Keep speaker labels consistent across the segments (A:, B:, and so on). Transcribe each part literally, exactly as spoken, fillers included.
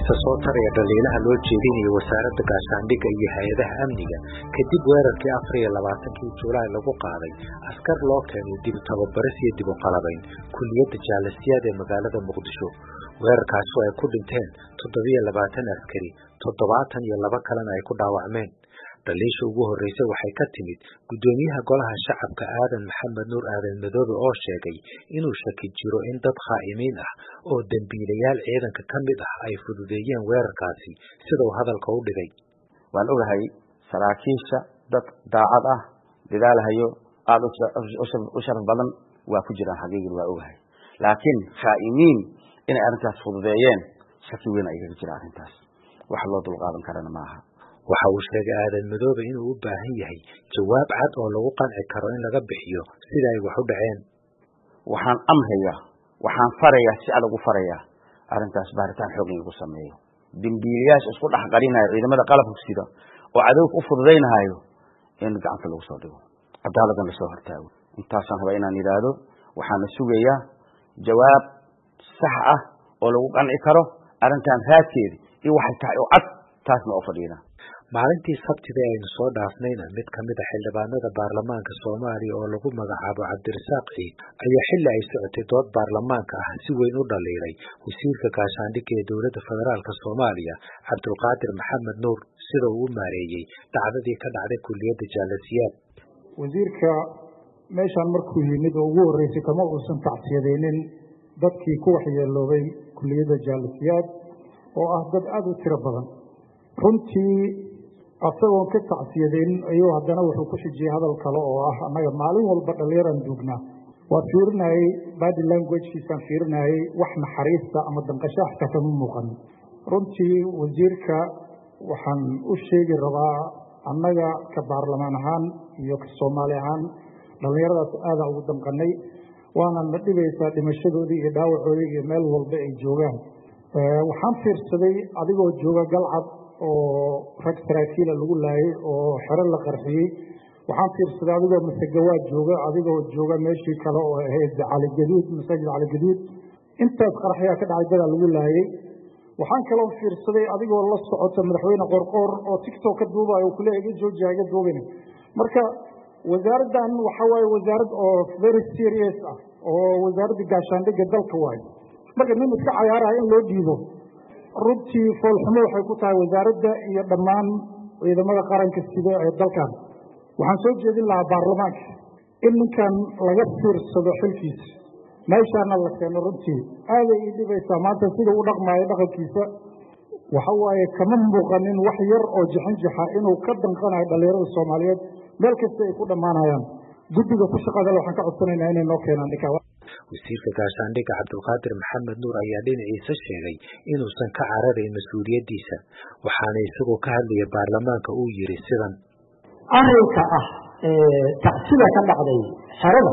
A: isa soo taraya dhaliilaha loo jeedinayo wasaaradda gaashaandhigga iyo hay-adaha amniga kadib weerarkii afar iyo labaatankii Juulaay lagu qaaday askar loo keenay dib tababaris iyo dib u qalabayn kulliyadda jaalasiyaad ee magaalada Muqdisho. Weerarkaas oo ay ku dhinteen toddoba iyo labaatan askari, toddobaatan iyo laba kalena ay ku dhaawacmeen. Dhaliisha ugu horeysay waxay ka timid gudoomiyaha golaha shacabka Aadan Maxamed Nuur Aadan Madoobe oo sheegay inuu shaki jiro in dad khaa'imiin ah oo dambiilayaal ciidanka ka mid ah ay fududeeyeen weerarkaasi sida uu hadalka u dhigay.
B: Waan ogahay saraakiisha dad daacad ah dadaalahayo aad u sharaf badan waa ku jiraan xaqiiqii waa ogahay, laakiin khaa'imiin in arrintaas fududeeyeen shaki weyn ay kaga jiraan arrintaas wax loo dulqaadan karana maaha.
A: waxa uu sheegay Aadan Madoobe inuu u baahan yahay jawaab cad oo lagu qanci karo in laga bixiyo sida ay wax u dhaceen.
B: Waxaan amrayaa waxaan farayaa si adag u farayaa arrintaas baaritaan xoog lagu sameeyo. Dambiilayaasha isku dhex qarinayo ciidamada qalabka sida oo cadawga u fududeynayo in gacanta lagu soo dhigo cadaaladna la soo hortaago. Intaasaan rabaa inaan yiraahdo waxaan sugayaa jawaab sax ah oo lagu qanci karo arrintan raadkeeda iyo waxay tahay oo cad taasna oo fadhiina.
A: maalintii Sabtida aynu soo dhaafnayna mid ka mid ah xildhibaanada baarlamaanka Soomaaliya oo lagu magacaabo Cabdirasaaq Ciid ayaa xilli ay socotay dood baarlamaanka ah si weyn u dhaliilay wasiirka gaashaandhigga ee dowladda federaalka Soomaaliya Cabdulqaadir Maxamed Nuur sida uu u maareeyay dhacdadii ka dhacday kulliyadda jaalasiyaad.
C: wasiirka meeshan markuu yimid oo ugu horeysay kama uusan tacsiyadeynin dadkii ku waxyeeloobay kulliyadda jaalasiyaad oo ah dad aad u tiro badan. runtii asagoo ka tacsiyadeen ayuu haddana wuxuu ku xijiyay hadal kale oo ah annaga maalin walba dhallinyaraan duugnaa. waa fiirinayay body languagekiisaan fiirinayay wax naxariista ama danqasho xataa kama muuqan. runtii wasiirka waxaan u sheegi rabaa annaga ka baarlamaan ahaan iyo ka Soomaali ahaan dhallinyaradaas aada ugu danqanay, waana na dhibaysaa dhimashadoodii iyo dhaawacoodii iyo meel walba ay joogaan. waxaan fiirsaday adigoo jooga Galcad oo rag saraakiil lagu laayay oo xero la qarxiyay. waxaan fiirsaday adigoo masagawaad jooga adigoo jooga meeshii kale oo ahayd Cali Gaduud masaajid Cali Gaduud intaas qarxiya ka dhacay dad lagu laayay. waxaan kaloo fiirsaday adigoo la socota madaxweyne Qorqor oo TikTok ka duubayo ku leeyahay joojiga duubina. marka wasaaraddan waxa waaye wasaarad oo very serious ah oo wasaaradda gaashaandhigga dalka waaye. marka nin iska cayaarayo in loo dhiibo runtii foolxumo waxay ku tahay wasaaradda iyo dhammaan ciidamada qaranka sida ee dalkan. waxaan soo jeedin lahaa baarlamaanka in ninkan laga fiirsado xilkiisa meeshaana la keeno. runtii aaday ii dhibaysaa maanta sida u dhaqmaayo dhaqankiisa. waxa waaye kama muuqanin wax yar oo jixinjixa inuu ka danqanayo dhallinyarada Soomaaliyeed meel kasta ay ku dhammaanayaan. guddiga ku shaqada waxaan ka codsanaynaa inay noo keenaan ninkan.
A: wasiirka gaashaandhigga Cabdulqaadir Maxamed Nuur ayaa dhinaciisa sheegay inuusan ka cararayn mas'uuliyadiisa, waxaana isagoo ka hadlaya baarlamaanka uu yiri sidan:
D: arrinka ah ee tacsida ka dhacday xerada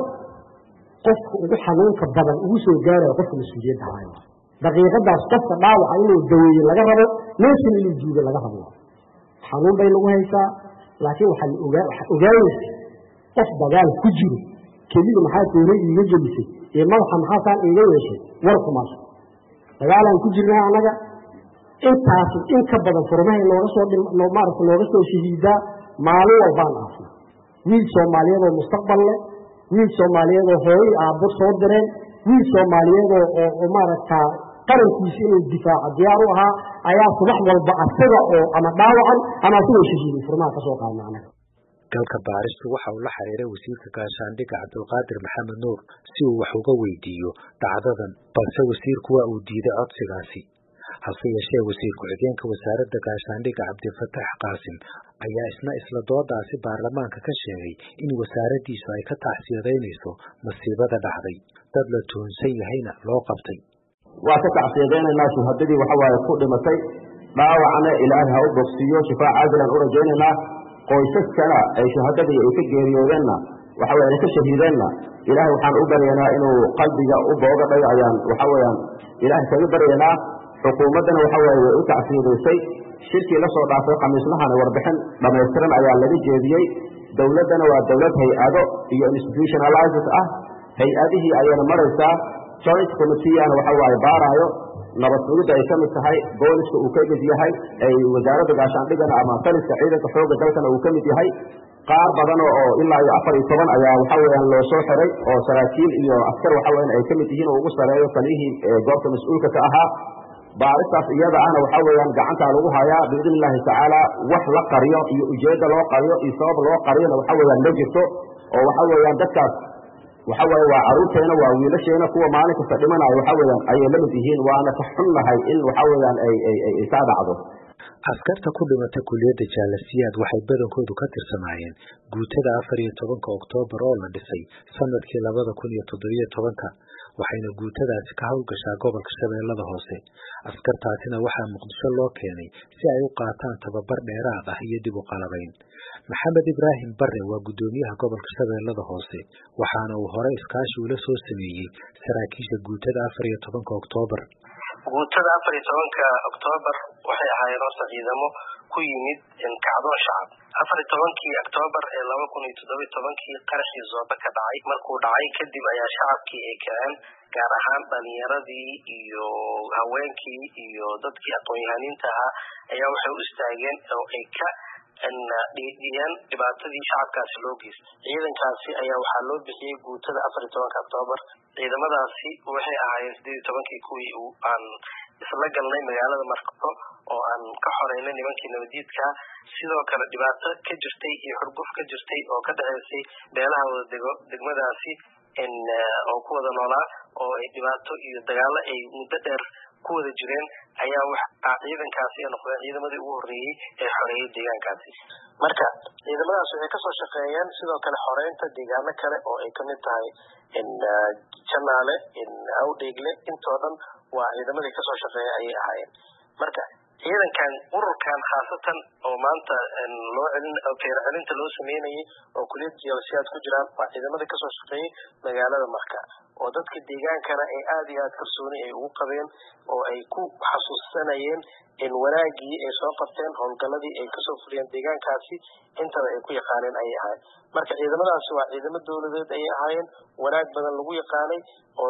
D: qofka ugu xanuunka badan ugu soo gaarayo qofka mas'uuliyadda haya daqiiqadaas qofka dhaawaca inuu daweeyo laga rabo meeshan inuu joogo laga rabo xanuun bay lagu haysaa. laakiin waxaa ogaa waxa ogaanaysa qof dagaal ku jiro kelida maxaa toore iiga gelisay ee madaxa maxaa taan iiga yeeshay warkumaas dagaalaan ku jirnaa anaga intaas in ka badan furmahay looga soo dhimo maarta looga soo shahiidaa maalin walbaan aafna wiil Soomaaliyeed oo mustaqbal leh, wiil Soomaaliyeed oo hooyo aabbo soo direen, wiil Soomaaliyeed oo oo maarta qarankiisa inuu difaaco diyaar u ahaa ayaa subax walba asaga oo ama dhaawacan ama soo shahiiday furmaha ka soo qaadnaa anaga.
A: galka baaristu waxa uu la xiriiray wasiirka gaashaandhigga Cabdulqaadir Maxamed Nuur si uu wax uga weydiiyo dhacdadan, balse wasiirku waa uu diiday codsigaasi. hase yeeshee wasiir ku-xigeenka wasaaradda gaashaandhigga Cabdifataax Qaasim ayaa isna isla doodaasi baarlamaanka ka sheegay in wasaaraddiisu ay ka tacsiyadeynayso masiibada dhacday, dad la tuhunsan yahayna loo qabtay.
B: waa ka tacsiyadeynayna shuhadadii waxa waaye ku dhimatay, dhaawacna ilaahay ha u bogsiyo shifaa caadilan u rajaynaynaa. qoysaskana ay shuhadadii ay ka geeriyoodeenna waxa weeye ka shahiideenna ilaahay waxaan u baryaynaa inuu qalbiga u booga dhayo ayaan waxa weeyaan ilaahay kaga baryaynaa. xukuumaddana waxa weeye way u tacsiyadeysay. shirkii la soo dhaafay khamiislahana warbixin dhammaystiran ayaa laga jeediyey. dowladdana waa dowlad hay-ado iyo institutionalized ah. hay-adihii ayayna maraysaa. joint committeeana waxa waaye baarayo nabad sugidda ay ka mid tahay booliska uu ka mid yahay ay wasaaradda gaashaandhigana ama taliska ciidanka xoogga dalkana uu ka mid yahay qaar badan oo ilaa iyo afar iyo toban ayaa waxa weeyaan loo soo xiray oo saraakiil iyo askar waxa weeyaan ay ka mid yihiin oo ugu sareeyo taliyihii goobta mas-uulka ka ahaa baaristaas iyada ahna waxa weeyaan gacantaa lagu hayaa biidni illaahi tacaala wax la qariyo iyo ujeedda loo qariyo iyo sabab loo qariyona waxa weeyaan ma jirto oo waxa weeyaan dadkaas waxa weeye waa caruurteena waa wiilasheena kuwa maalin kasta dhimanayo waxa weeyaan ayay la mid yihiin waana ka xunnahay in waxa weeyaan ay ay ay ka dhacdo
A: askarta ku dhimatay kulliyadda jaalasiyaad waxay badankoodu ka tirsanaayeen guutada afar iyo tobanka oktoobar oo la dhisay sanadkii labada kun iyo toddobiyo tobanka waxayna guutadaasi ka howlgashaa gobolka shabeellada hoose askartaasina waxaa muqdisho loo keenay si ay u qaataan tababar dheeraad ah iyo dib u qalabayn maxamed ibraahim bare waa guddoomiyaha gobolka shabeellada hoose waxaana uu hore iskaashi ula soo sameeyey saraakiisha guutada afar iyo tobanka oktoobar
E: guutada afar iyo tobanka oktoobar waxay ahaayeen horta ciidamo ku yimid kacdoon shacab afar iyo tobankii oktoobar ee laba kun iyo toddobiyo tobankii qarashii zoobe ka dhacay markuu dhacay kadib ayaa shacabkii ay kaceen gaar ahaan dhalinyaradii iyo haweenkii iyo dadkii aqoon-yahaniinta ahaa ayaa waxay u istaageen oo ay ka dhiidhiyeen dhibaatadii shacabkaasi loo geystay ciidankaasi ayaa waxaa loo bixiyey guutada afar iyo tobanka oktoobar ciidamadaasi waxay ahaayeen sideed iyo tobankii kuwii aan isla galnay magaalada marko oo aan ka xoreynay nimankii nabadiidka sidoo kale dhibaato ka jirtay iyo xurguf ka jirtay oo ka dhaceysay beelaha wada dego degmadaasi oo ku wada noolaa oo ay dhibaato iyo dagaalo ay muddo dheer ku wada jireen ayaa waxa ciidankaasi ay noqdeen ciidamadii ugu horreeyey ee xoreeyay deegaankaasi marka ciidamadaas waxay kasoo shaqeeyeen sidoo kale xoreynta deegaano kale oo ay kamid tahay janaale awdheegle intoo dhan waa ciidamadii kasoo shaqeeya ayay ahaayeen marka ciidankan ururkan khaasatan oo maanta loo celin keera celinta loo sameynayay oo kuliyad jaalasiyaad ku jiraan waa ciidamadii kasoo shaqeeyay magaalada marka oo dadka deegaankana ay aad iyo aad kalsooni ay ugu qabeen oo ay ku xasuusanayeen in wanaagii ay soo qabteen howlgaladii ay kasoo fuliyeen deegaankaasi intaba ay ku yaqaaneen ayay ahaayeen marka ciidamadaasi waa ciidamo dowladeed ayay ahaayeen wanaag badan lagu yaqaanay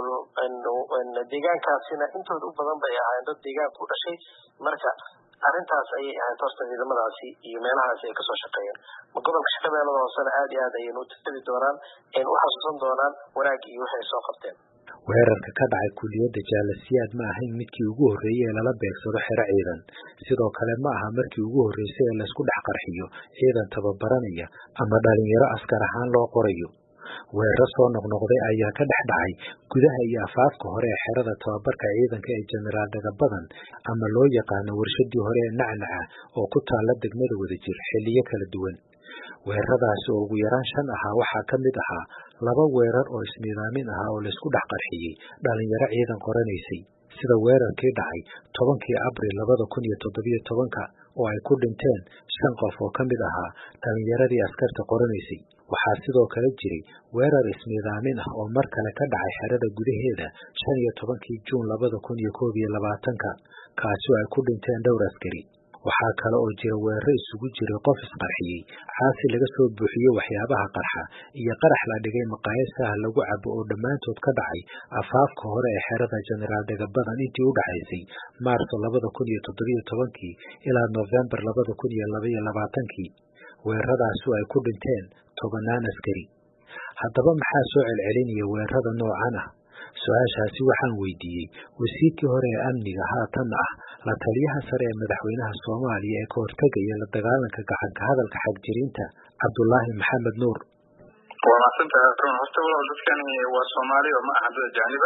E: oo deegaankaasina intooda u badan bay ahaayeen dad deegaanka u dhashay marka arrintaas ayay ahayd horta ciidamadaasi iyo meelahaasi ay kasoo shaqeeyeen ma gobolka shabeellada hoosena aad iyo aad ayaynu u tagi doonaan aynu u xasuusan doonaan wanaag iyo waxay soo qabteen
A: weerarka ka dhacay kulliyadda jaalasiyaad ma ahayn midkii ugu horreeyey ee lala beegsado xero ciidan sidoo kale ma aha markii ugu horreysay ee laysku dhex qarxiyo ciidan tababaranaya ama dhalinyaro askar ahaan loo qorayo weeraro soo noqnoqday ayaa ka dhex dhacay gudaha iyo afaafka hore ee xerada tababarka ciidanka ee jenaraal dhagabadan ama loo yaqaano warshadii hore ee nacnaca oo ku taalla degmada wadajir xilliyo kala duwan weeraradaasi oo ugu yaraan shan ahaa waxaa ka mid ahaa laba weerar oo isnidaamin ahaa oo laysku dhex qarxiyey dhalinyaro ciidan qoranaysay sida weerarkii dhacay tobankii abril labada kun iyo toddobiyo tobanka oo ay ku dhinteen shan qof oo ka mid ahaa dhalinyaradii askarta qoranaysay waxaa sidoo kale jiray weerar isnidaamin ah oo mar kale ka dhacay xerada gudaheeda shan iyo tobankii juun labada kun iyo koob iyo labaatanka kaasi oo ay ku dhinteen dhowr askari waxaa kale oo jira weeraro isugu jiray qof isqarxiyey caasi laga soo buuxiyey waxyaabaha qarxa iyo qarax la dhigay maqaayad saah lagu cabo oo dhammaantood ka dhacay afaafka hore ee xerada jenaraal dhagabadan intii u dhaxaysay maarso labada kun iyo toddobiyo tobankii ilaa noofembar labada kun iyo labaiyo labaatankii weeraradaasi oo ay ku dhinteen tobanaan askari haddaba maxaa soo celcelinaya weerarada noocan ah su-aashaasi waxaan weydiiyey wasiirkii hore ee amniga haatan ah la taliyaha sare ee madaxweynaha soomaaliya ee ka hortegaya la dagaalanka gacanka hadalka xagjirinta cabdulaahi maxamed nuur
F: waa mahadsantahay run horta walaal dadkani waa soomaali oo ma aha dad ajaaniba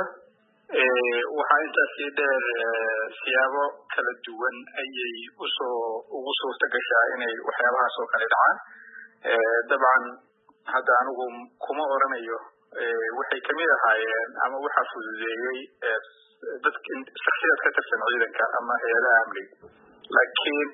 F: waxaa intaas sii dheer siyaabo kala duwan ayay usoo ugu suurta gashaa inay waxyaabahaas oo kale dhacaan dabcan hadda anigu kuma oranayo waxay kamid ahaayeen ama waxaa fududeeyey dadka shakhsiyaad ka tirsan ciidanka ama hay-adaha amniga laakiin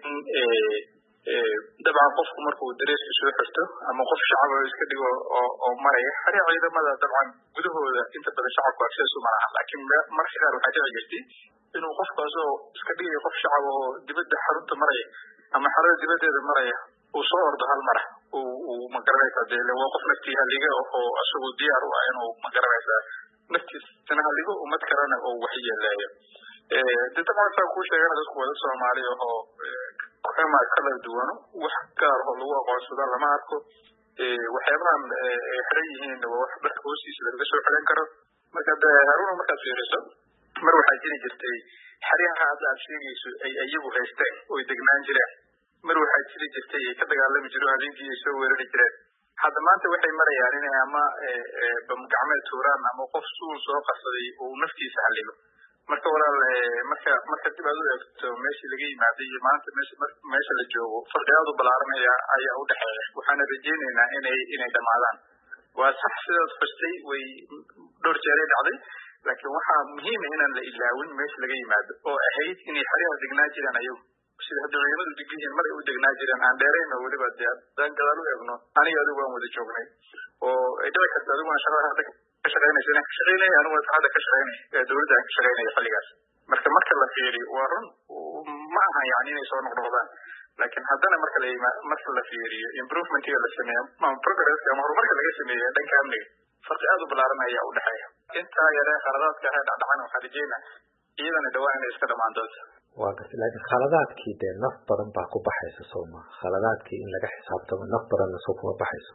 F: dabcan qofku markuu dareeska soo xirto ama qof shacab iska dhigo oo maraya xarii ciidamada dabcan gudahooda inta badan shacabku access uma laha laakiin marka qaar waxaa dhici jirtay inuu qofkaasoo iska dhigayo qof shacab oo dibadda xarunta maraya ama xarada dibaddeeda maraya uu soo ordo hal mara uu magaranaysaa dee waa qof naftii halliga oo isagoo diyaar u ah inuu magaranaysaa naftiisana halligo ummad kalena oo waxyeeleeyo dadka markaa ku sheegana dadku wada Soomaali oo kama kala duwan wax gaar ah lagu aqoonsado lama arko waxyaabahan ay xiran yihiin wax dadka hoostiisa laga soo xelan karo marka Haruna marka fiiriso mar waxaa jiri jirtay xariyaha aad aad sheegayso ay ayagu haysteen oo degnaan jireen mar waxaa jiri jirtay ka dagaalami jiro habeenkii soo weerari jireen hadda maanta waxay marayaan inay ama bam gacmeed tuuraan ama qof suul soo qasaday oo naftiisa haliyo marka walaal marka marka dib aad u eegto meeshii laga yimaaday iyo maanta meesha meesha la joogo farqiyaadu balaaran ayaa u dhaxeeya waxaan rajaynaynaa inay inay dhamaadaan waa sax sidaas fastay way dhowr jeer dhacday laakiin waxaa muhiim ah inaan la ilaawin meesha laga yimaado oo ahayd inay xariyaha degnaa jiraan ayagu sida hadda ciidamadu degan mar ay u degnaa jireen aan dheerayno waliba daan gadaal u eegno aniga adigu waan wada joognay oo ay dhici karto adigu aan shaqada hadda ka shaqeynaysa inaan ka shaqeynay anigu hadda ka shaqeynay dowladda aan ka shaqeynay xilligaas marka marka la fiiriyo waa run ma aha yani inay soo noqnoqdaan laakiin haddana marka la marka la fiiriyo improvementiga la sameeyo ama progress ama horumarka laga sameeyo dhanka amniga farqi aad u balaaran ayaa u dhaxeeya inta yare khaladaadka ah dhacdhacan waxaa rajaynaa iyadana dhawaan inay iska dhamaan doonto
A: waa gartay laakiin khaladaadkii dee naf badan baa ku baxaysa sooma khaladaadkii in laga xisaabtamo naf badanna soo kuma baxayso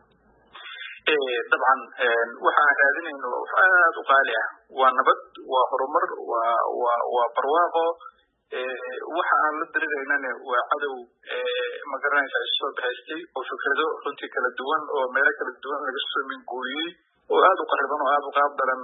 F: dabcan waxaan raadinayno wax aad u qaali ah waa nabad waa horumar waa waa waa barwaaqo waxa aan la diriiraynana waa cadow ma garanaysa soo baxaystay oo fikrado runtii kala duwan oo meelo kala duwan laga soo minguuriyey oo aad u qariban oo aad u qaab daran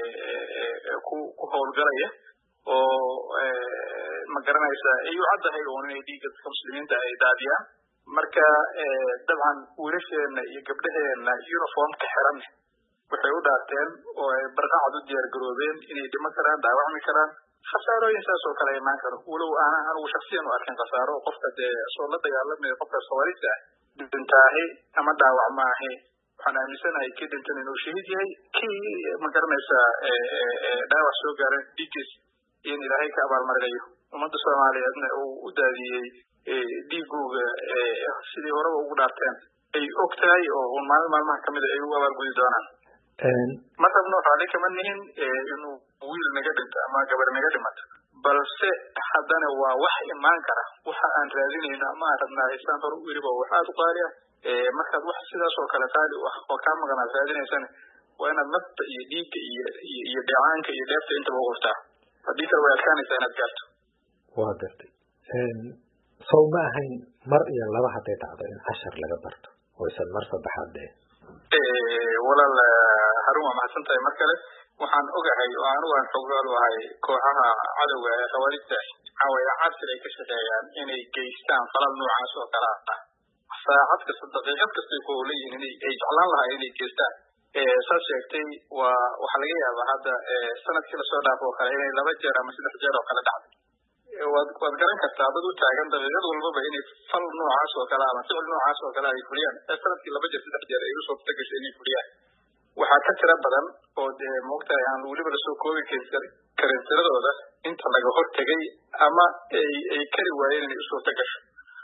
F: ku ku howlgalaya oo ma garanaysa ay u caddahay oo inay dhiigga dadka muslimiinta ay daadiyaan marka dabcan wiilasheena iyo gabdhaheena uniformka xiran waxay u dhaarteen oo ay barqacad u diyaar garoobeen inay dhimo karaan dhaawacmi karaan khasaarooyin saas oo kale imaan karo walow aanan anigu shaksiyan u arkin khasaaro qofka dee soo la dagaalamaya qofka soomaaliga ah dhintaahi ama dhaawac maahi waxaan aaminsanahay kii dhintan inuu shahiid yahay kii ma garanaysa dhaawac soo gaaray dhiiggiis in ilaahay ka abaalmarinayo ummadda soomaaliyeedna uu u daadiyey dhiigooga sidii horeba ugu dhaarteen ay og tahay oo maalin maalmaha kamid a ay ugu abaalgudi doonaan ma rabno raalli kama nihin inuu wiil naga dhinto ama gabar naga dhimato balse haddana waa wax imaan kara waxa aan raadinayno ama aan rabnaa haysaan hore u weliba wax aad u qaali ah markaad wax sidaas oo kale qaali u ah oo kaa maqan aad raadinaysana waa inaad nafta iyo dhiigga iyo iyo dheecaanka iyo dheefta intaba u hurtaa haddii kale way adkaanaysaa inaad gaarto
A: waa gartay sow ma ahayn mar iyo laba hadday dhacdo in cashar laga barto oo isan mar saddexaad dee
F: walaal harun waa mahadsan tahay mar kale waxaan ogahay oo anigu aan xoggaal u ahay kooxaha cadowga ee khawaarijta cawaya casir ay ka shaqeeyaan inay geystaan falal noocaas oo kale ah saacad kasta daqiiqad kastay ku leeyihiin inay ay jeclaan lahaa inay geystaan saas sheegtay waa waxaa laga yaabaa hadda sanadkii lasoo dhaafo oo kale inay laba jeer ama saddex jeer oo kale dhacday waad waad garan kartaa dad u taagan daqiiqad walbaba inay fal noocaas oo kale ama ficil noocaas oo kale ay fuliyaan sanadkii laba jeer saddex jeer ay usoo tagashay inay fuliyaan waxaa ka tira badan oo dee moogtahay aan weliba lasoo koobi karin tiradooda inta laga hortegay ama ay ay kari waayeen inay usoo tagasho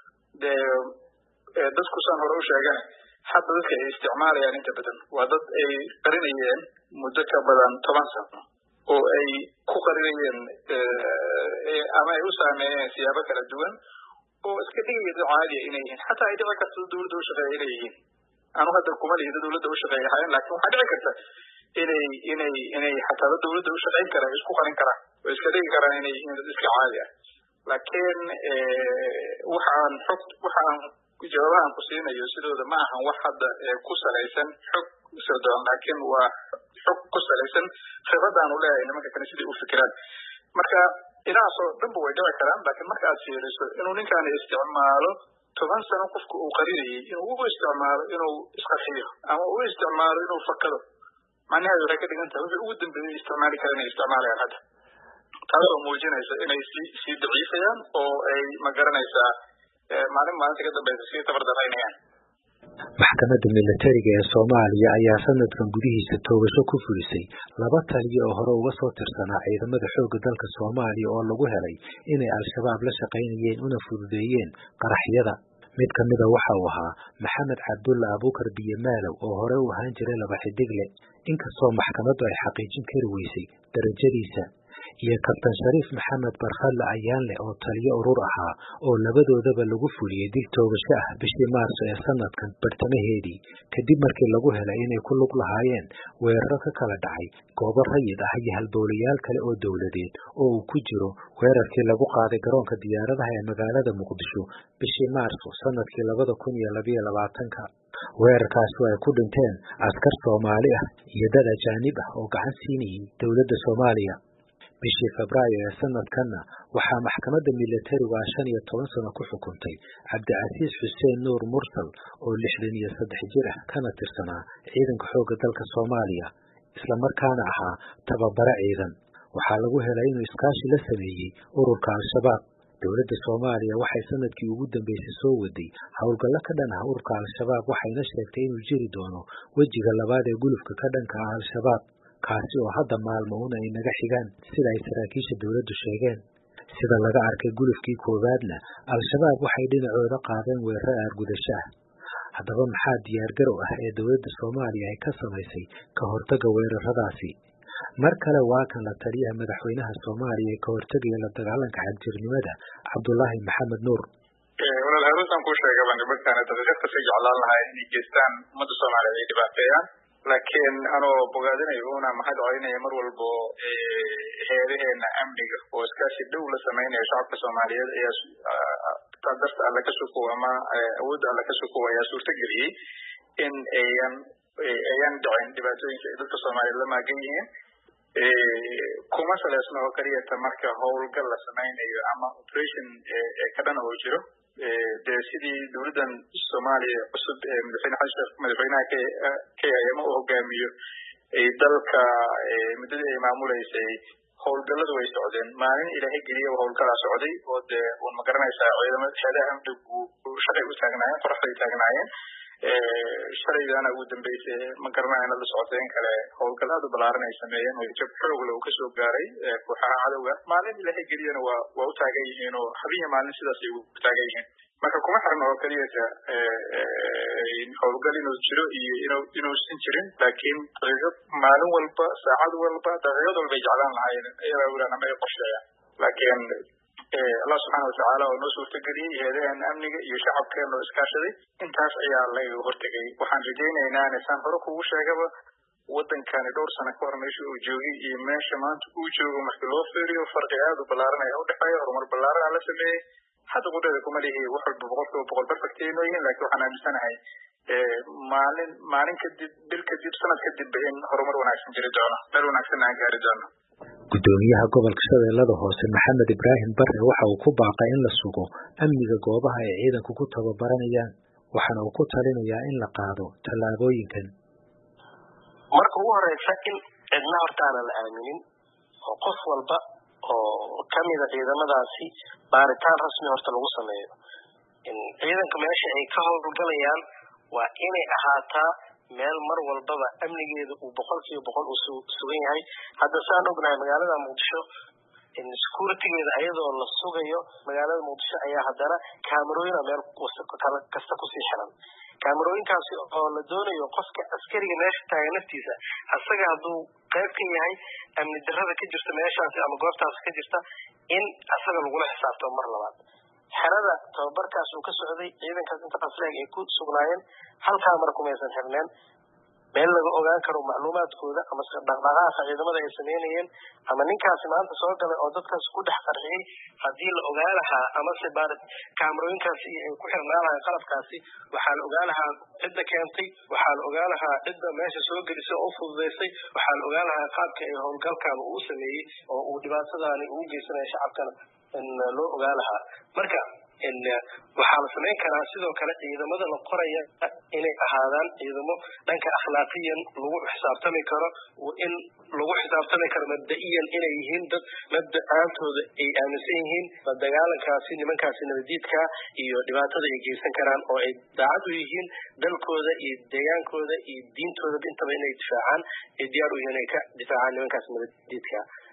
F: dee dadku saan hore u sheegane hadda dadka ay isticmaalayaan inta badan waa dad ay qarinayeen muddo ka badan toban sano oo ay ku qarinayeen ama ay u saameeyeen siyaabo kala duwan oo iska dhigaya dad caadiya inay yihiin xataa ay dhici karto dowladda u shaqeeya inay yihiin anu hadda kuma lihi dad dowladda u shaqeeya ahaayeen laakiin waxaa dhici karta inay inay inay xataa dad dowladda u shaqeyn kara isku qarin karaan oo iska dhigi karaan inay yihiin dad iska caadi ah laakiin waxaan xog waxaan jawaabahan ku siinayo sidooda ma ahan wax hadda ku salaysan xog sodon laakiin waa xog ku salaysan khibradaan u leeyahay nimanka kale sidai u fikiraan marka inaasoo dhanba way dhici karaan laakiin marka aad fiiriso inuu ninkaan isticmaalo toban sano qofku uu qarinayay inuu ugu isticmaalo inuu isqarxiyo ama u isticmaalo inuu fakado macnaheedu waxay ka dhigan tahay wixii ugu dambeeyay isticmaali kara inay isticmaalayaan hadda taasoo muujinaysa inay sii sii daciifayaan oo ay ma garanaysaa maalin maalinta ka dambaysa sii tabardaraynayaan
A: maxkamadda militariga ee Soomaaliya ayaa sanadkan gudihiisa toogasho ku fulisay laba taliye oo hore uga soo tirsanaa ciidamada xoogga dalka Soomaaliya oo lagu helay inay al-shabaab la shaqaynayeen una fududeeyeen qaraxyada mid ka mid ah waxa uu ahaa Maxamed Cabdulla Abuukar Biyamaalow oo hore u ahaan jiray laba xidigle inkastoo maxkamaddu ay xaqiijin kari weysay darajadiisa iyo kabtan Shariif Maxamed Barkhalle Ayaanle oo taliyo urur ahaa oo labadoodaba lagu fuliyay dil toogasho ah bishii Maarso ee sanadkan bartamaheedii kadib markii lagu helay inay ku lug lahaayeen weeraro ka kala dhacay goobo rayid ah iyo halbowlayaal kale oo dowladeed oo uu ku jiro weerarkii lagu qaaday garoonka diyaaradaha ee magaalada Muqdisho bishii Maarso sanadkii labada kun iyo laba iyo labaatanka. weerarkaasi ay ku dhinteen askar Soomaali ah iyo dad ajaanib ah oo gacan siinayay dowladda Soomaaliya. bishii Febraayo ee sanadkanna waxaa maxkamadda militariga shan iyo toban sano ku xukuntay Cabdicasiis Xuseen Nuur Mursal oo lixdan iyo saddex jir ah kana tirsanaa ciidanka xoogga dalka Soomaaliya isla markaana ahaa tababare ciidan. waxaa lagu helay inuu iskaashi la sameeyay ururka Al-Shabaab. dowladda Soomaaliya waxay sanadkii ugu dambeysay soo waday howlgallo ka dhan ah ururka Al-Shabaab waxayna sheegtay inuu jiri doono wejiga labaad ee gulufka ka dhanka ah Al-Shabaab kaasi oo hadda maalmo una ay naga xigaan sida ay saraakiisha dowladdu sheegeen. sida laga arkay gulufkii koowaadna Al-Shabaab waxay dhinacooda qaadeen weeraro aargudasho ah. haddaba maxaa diyaargarow ah ee dowladda Soomaaliya ay ka samaysay ka hortagga weeraradaasi? mar kale waa kan la taliyaha madaxweynaha Soomaaliya ee ka hortagaya la dagaalanka xagjirnimada Cabdullaahi Maxamed Nuur.
F: walaal Haruusan ku sheegay baan dadkaan dadka si jeclaan lahaa inay geestaan ummadda Soomaaliyeed ay dhibaateeyaan laakiin anoo bogaadinayo una maxay dhacaynayaa mar walba heedaheena amniga oo iskaashi dhow la sameeyo shacabka Soomaaliyeed ayaa qadarta alla ka soo ama awoodda alla ka soo ayaa suurtageliyay in ayan ayan dhacin dhibaatooyinka dadka Soomaaliyeed la maagan yihiin kuma saleysno oo kaliya marka howlgal la sameeyo ama operation ka dhan oo jiro de sidii dowladdan Soomaaliya cusub ee madaxweynaha Xasan madaxweynaha ka ayama u hogaamiyo ay dalka muddada ay maamuleysay howlgalladu way socdeen maalin ilaahay geliya howlgala socday oo de uu ma garanaysaa ciidamada hay'adaha amnigu shaqay u taagnaayeen qoraxday taagnaayeen shalaydaana ugu dambeysay ma garanayna la socodeen kale howlgallada balaaran ay sameeyeen oo jab xoog leh uu ka soo gaaray kooxaha cadawga maalin ilaahay geliyana waa waa u taagan yihiin oo habeen maalin sidaas ay u taagan yihiin marka kuma xirno oo kaliya howlgal inuu jiro iyo inuu inuu sin jirin laakiin daqiiqad maalin walba saacad walba daqiiqad walba ay jeclaan lahaayeen ayaa walaana ma qorsheeyaan laakiin Allah subhanahu wa ta'ala oo noo suurtageliyay heedahan amniga iyo shacabkeena oo iskaashaday intaas ayaa laga hortagay. waxaan rajaynaynaa inaan hore kugu sheegaba waddankani dhowr sano ka hor meesha uu joogay iyo meesha maanta uu joogo marka loo fiiriyo farqi aad u ballaaran ayaa u dhexeeya horumar ballaaran la sameeyay hadda qudada kuma lihi wax walba boqolkiiba boqol perfectino yihiin laakiin waxaan aaminsanahay maalin maalin kadib bil kadib sanad kadib in horumar wanaagsan jiri doono meel wanaagsan aan gaari doono.
A: gudoomiyaha gobolka Shabeellada Hoose Maxamed Ibraahim Barre waxa uu ku baaqay in la sugo amniga goobaha ay ciidanku ku tababaranayaan waxaana uu ku talinayaa in la qaado tallaabooyinkan.
E: marka ugu horeysa in cidna hortaana la aaminin oo qof walba oo kamida ciidamadaasi baaritaan rasmi horta lagu sameeyo in ciidanka meesha ay ka howlgalayaan waa inay ahaataa meel mar walbaba amnigeedu uu boqolkiiba boqol uu sugan yahay. hadda saan ognahay magaalada Muqdisho in securitygeeda ayadoo la sugayo magaalada Muqdisho ayaa haddana kaamarooyin meel kasta ku sii xiran kaamarooyinkaasi oo la doonayo qofka askariga meesha taagan naftiisa asaga hadduu qayb ka yahay amni darrada ka jirta meeshaasi ama goobtaas ka jirta in asaga lagula xisaabtamo mar labaad. xerada tababarkaas uu ka socday ciidankaas inta qaslaag ay ku sugnaayeen halkaa mar kumaysan xirneen meel laga ogaan karo macluumaadkooda ama dhaqdhaqaaqa ciidamada ay sameynayeen ama ninkaasi maanta soo galay oo dadkaas ku dhex qarxiyay haddii la ogaan lahaa ama se baar kaamarooyinkaasi ay ku xirnaan lahaa qalabkaasi waxaa la ogaan lahaa cidda keentay waxaa la ogaan lahaa cidda meesha soo gelisay oo fududeysay waxaa la ogaan lahaa qaabka ay howlgalkan uu sameeyey oo uu dhibaatadaani ugu geysanaya shacabkana in loo ogaan lahaa. marka in waxaa la sameyn karaa sidoo kale ciidamada la qoraya inay ahaadaan ciidamo dhanka akhlaaqiyan lagu xisaabtami karo in lagu xisaabtami karo mabda'iyan inay yihiin dad mabda'aantooda ay aaminsan yihiin dagaalankaasi nimankaasi nabadiidka iyo dhibaatada ay geysan karaan oo ay daacad u yihiin dalkooda iyo deegaankooda iyo diintooda intaba inay difaacaan ay diyaar u yihiin inay ka difaacaan nimankaasi nabadiidka.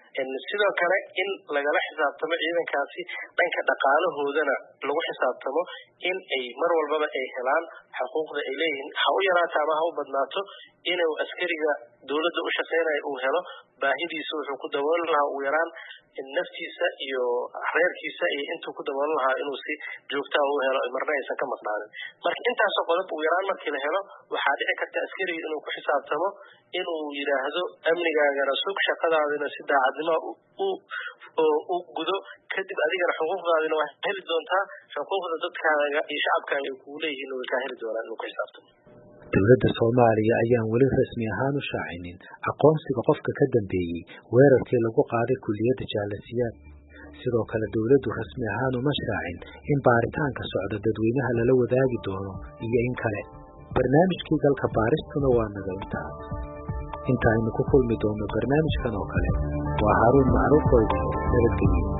E: sidoo kale in lagala xisaabtamo ciidankaasi dhanka dhaqaalahoodana lagu xisaabtamo in ay mar walbaba ay helaan xuquuqda ay leeyihiin ha u yaraato ama ha u badnaato inuu askariga dowladda u shaqeynayo uu helo baahidiisa wuxuu ku daboolan lahaa ugu yaraan naftiisa iyo reerkiisa iyo intuu ku daboolan lahaa inuu si joogtaa u helo marna aysan ka maqnaanin marka intaasoo qodob ugu yaraan markii la helo waxaa dhici karta askariga inuu ku xisaabtamo inuu yidhaahdo amnigaagana sug shaqadaadina si daacadnimo u gudo kadib adigana xuquuqdaadina waa heli doontaa xuquuqda dadkaaga iyo shacabkaaga ay kugu leeyihiin way kaa heli doonaan inuu ku xisaabtamo
A: dowladda Soomaaliya ayaan weli rasmi ahaan u shaacinin aqoonsiga qofka ka dambeeyay weerarkii lagu qaaday kulliyadda Jaalasiyaad sidoo kale dowladdu rasmi ahaan uma shaacin in baaritaanka socda dadweynaha lala wadaagi doono iyo in kale barnaamijkii galka baaristuna waa naga intaas inta aynu ku kulmi doono barnaamijkan oo kale waa Haruun Macruuf oo idin nabadgelyo